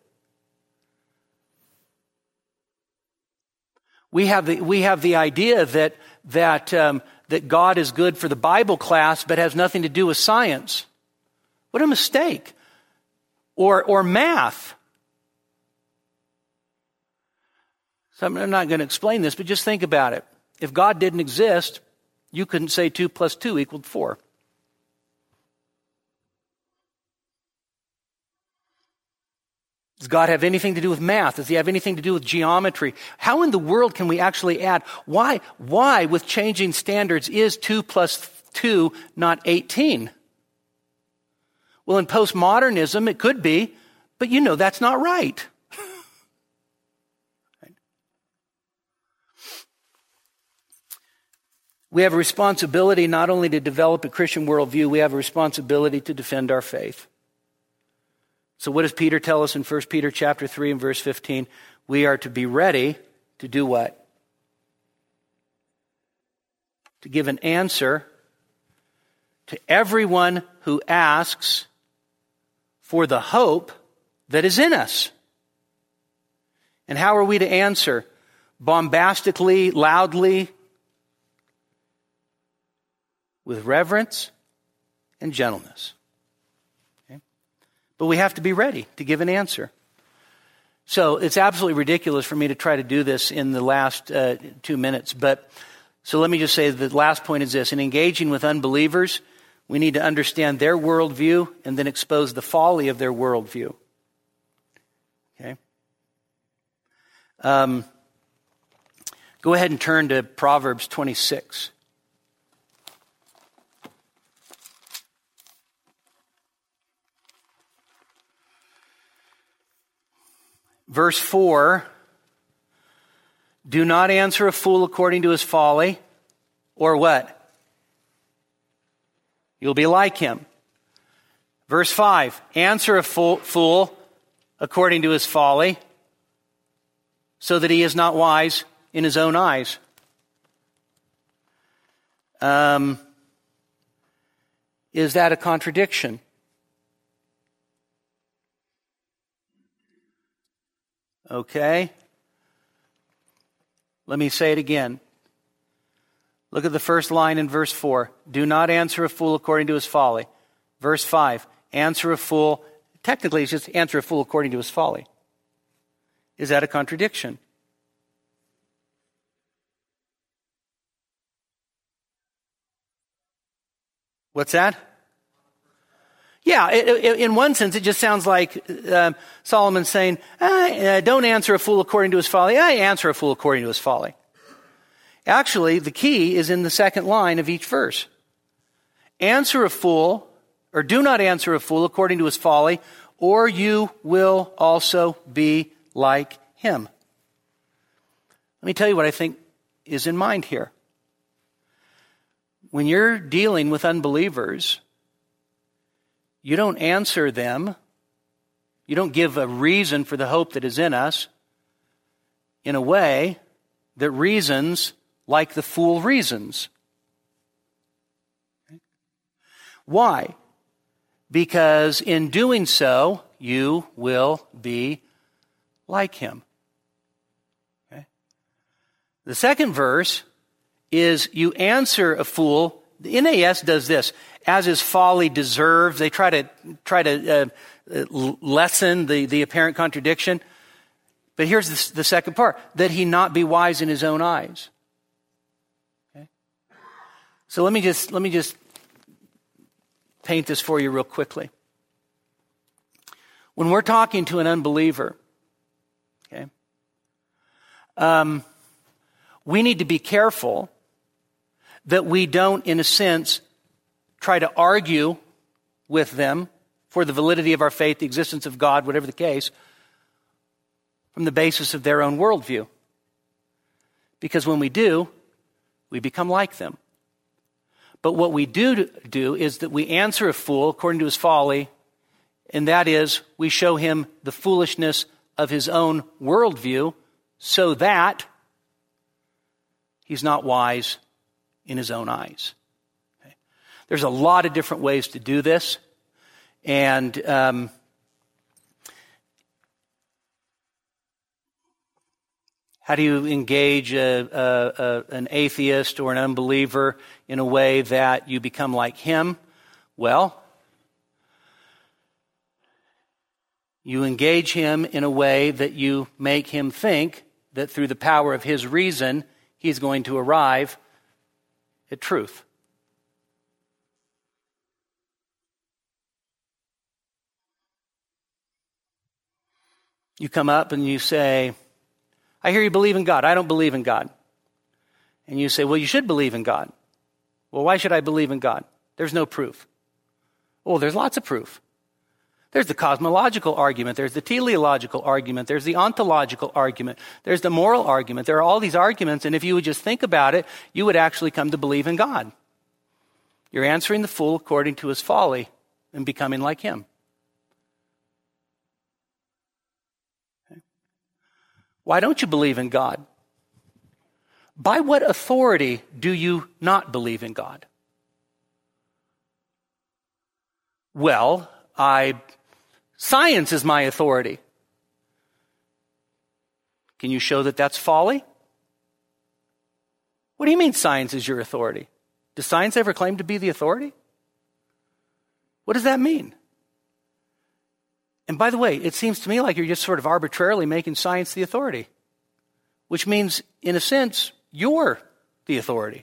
We have the idea that God is good for the Bible class, but has nothing to do with science. What a mistake! Or math. So I'm not going to explain this, but just think about it. If God didn't exist, you couldn't say 2 + 2 = 4. Does God have anything to do with math? Does he have anything to do with geometry? How in the world can we actually add? Why with changing standards is 2 + 2 not 18? Well, in postmodernism, it could be, but you know that's not right. We have a responsibility not only to develop a Christian worldview, we have a responsibility to defend our faith. So what does Peter tell us in 1 Peter chapter 3 and verse 15? We are to be ready to do what? To give an answer to everyone who asks for the hope that is in us. And how are we to answer? Bombastically, loudly, with reverence and gentleness. But we have to be ready to give an answer. So it's absolutely ridiculous for me to try to do this in the last 2 minutes. But so let me just say the last point is this. In engaging with unbelievers, we need to understand their worldview and then expose the folly of their worldview. Okay? Go ahead and turn to Proverbs 26. Verse 4, do not answer a fool according to his folly, or what? You'll be like him. Verse 5, answer a fool according to his folly, so that he is not wise in his own eyes. Is that a contradiction? Okay. Let me say it again. Look at the first line in verse 4. Do not answer a fool according to his folly. Verse 5. Answer a fool. Technically, it's just answer a fool according to his folly. Is that a contradiction? What's that? Yeah, in one sense, it just sounds like Solomon saying, don't answer a fool according to his folly. Answer a fool according to his folly. Actually, the key is in the second line of each verse. Answer a fool, or do not answer a fool according to his folly, or you will also be like him. Let me tell you what I think is in mind here. When you're dealing with unbelievers, you don't answer them. You don't give a reason for the hope that is in us in a way that reasons like the fool reasons. Why? Because in doing so, you will be like him. Okay? The second verse is you answer a fool. The NAS does this. As his folly deserves. They try to lessen the apparent contradiction. But here's the second part. That he not be wise in his own eyes. Okay? So let me just paint this for you real quickly. When we're talking to an unbeliever, okay, we need to be careful that we don't, in a sense, try to argue with them for the validity of our faith, the existence of God, whatever the case, from the basis of their own worldview. Because when we do, we become like them. But what we do is that we answer a fool according to his folly, and that is, we show him the foolishness of his own worldview so that he's not wise in his own eyes. Okay. There's a lot of different ways to do this, and how do you engage an atheist or an unbeliever in a way that you become like him? Well, you engage him in a way that you make him think that through the power of his reason, he's going to arrive at truth. You come up and you say, I hear you believe in God. I don't believe in God. And you say, well, you should believe in God. Well, why should I believe in God? There's no proof. Well, there's lots of proof. There's the cosmological argument. There's the teleological argument. There's the ontological argument. There's the moral argument. There are all these arguments, and if you would just think about it, you would actually come to believe in God. You're answering the fool according to his folly and becoming like him. Okay. Why don't you believe in God? By what authority do you not believe in God? Well, science is my authority. Can you show that that's folly? What do you mean science is your authority? Does science ever claim to be the authority? What does that mean? And by the way, it seems to me like you're just sort of arbitrarily making science the authority, which means, in a sense, you're the authority.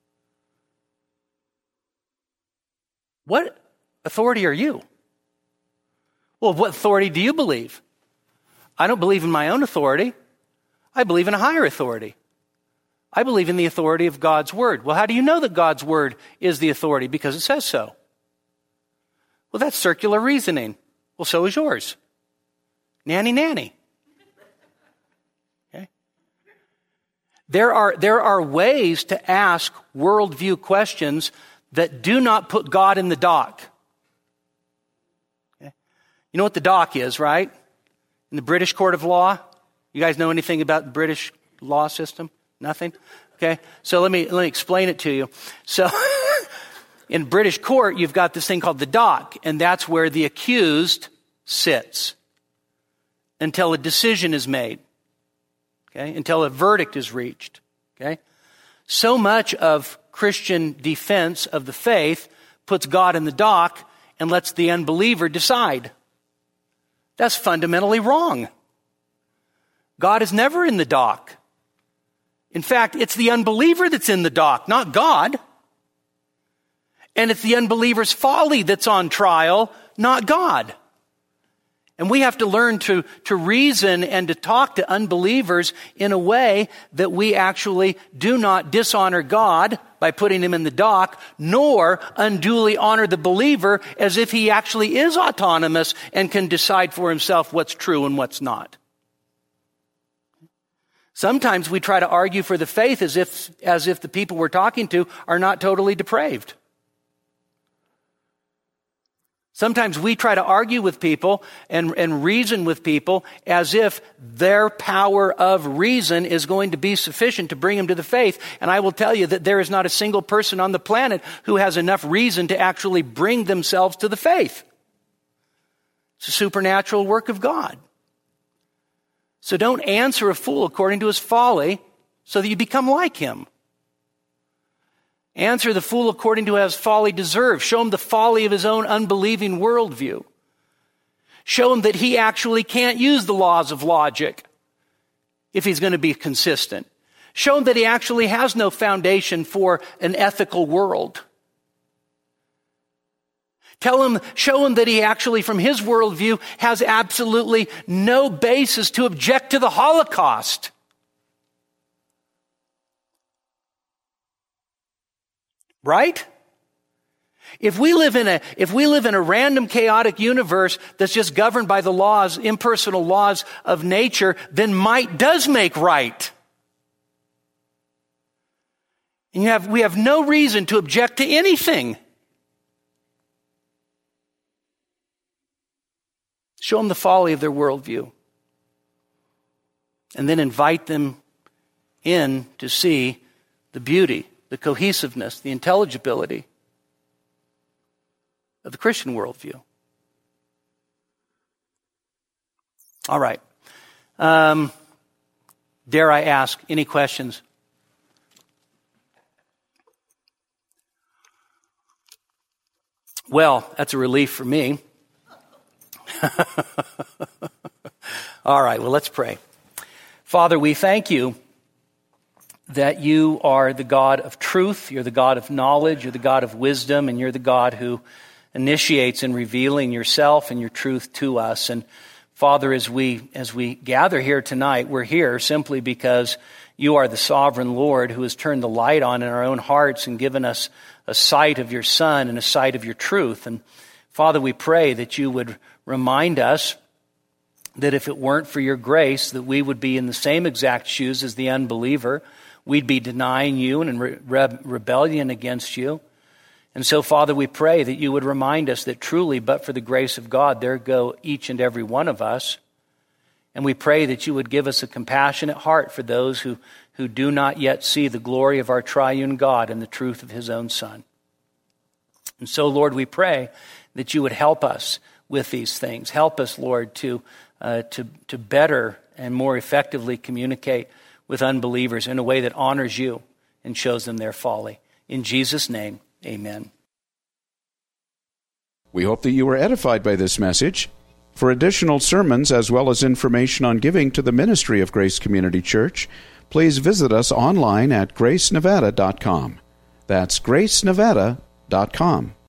What authority are you? Well, what authority do you believe? I don't believe in my own authority. I believe in a higher authority. I believe in the authority of God's Word. Well, how do you know that God's Word is the authority? Because it says so. Well, that's circular reasoning. Well, so is yours. Nanny, nanny. Okay? There are ways to ask worldview questions that do not put God in the dock. You know what the dock is, right? In the British Court of Law? You guys know anything about the British law system? Nothing? Okay. So let me explain it to you. So in British court, you've got this thing called the dock, and that's where the accused sits until a decision is made. Okay? Until a verdict is reached. Okay? So much of Christian defense of the faith puts God in the dock and lets the unbeliever decide. That's fundamentally wrong. God is never in the dock. In fact, it's the unbeliever that's in the dock, not God. And it's the unbeliever's folly that's on trial, not God. And we have to learn to reason and to talk to unbelievers in a way that we actually do not dishonor God by putting him in the dock, nor unduly honor the believer as if he actually is autonomous and can decide for himself what's true and what's not. Sometimes we try to argue for the faith as if the people we're talking to are not totally depraved. Sometimes we try to argue with people and reason with people as if their power of reason is going to be sufficient to bring them to the faith. And I will tell you that there is not a single person on the planet who has enough reason to actually bring themselves to the faith. It's a supernatural work of God. So don't answer a fool according to his folly so that you become like him. Answer the fool according to his folly deserves. Show him the folly of his own unbelieving worldview. Show him that he actually can't use the laws of logic if he's going to be consistent. Show him that he actually has no foundation for an ethical world. Show him that he actually, from his worldview, has absolutely no basis to object to the Holocaust. Right? If we live in a random chaotic universe that's just governed by the laws, impersonal laws of nature, then might does make right. And we have no reason to object to anything. Show them the folly of their worldview. And then invite them in to see the beauty, the cohesiveness, the intelligibility of the Christian worldview. All right. Dare I ask, any questions? Well, that's a relief for me. All right, well, let's pray. Father, we thank you that you are the God of truth, you're the God of knowledge, you're the God of wisdom, and you're the God who initiates in revealing yourself and your truth to us. And Father, as we gather here tonight, we're here simply because you are the sovereign Lord who has turned the light on in our own hearts and given us a sight of your Son and a sight of your truth. And Father, we pray that you would remind us that if it weren't for your grace, that we would be in the same exact shoes as the unbeliever. We'd be denying you and in rebellion against you. And so, Father, we pray that you would remind us that truly, but for the grace of God, there go each and every one of us. And we pray that you would give us a compassionate heart for those who do not yet see the glory of our triune God and the truth of his own Son. And so, Lord, we pray that you would help us with these things. Help us, Lord, to better and more effectively communicate with unbelievers in a way that honors you and shows them their folly. In Jesus' name, amen.
We hope that you were edified by this message. For additional sermons as well as information on giving to the ministry of Grace Community Church, please visit us online at gracenevada.com. That's gracenevada.com.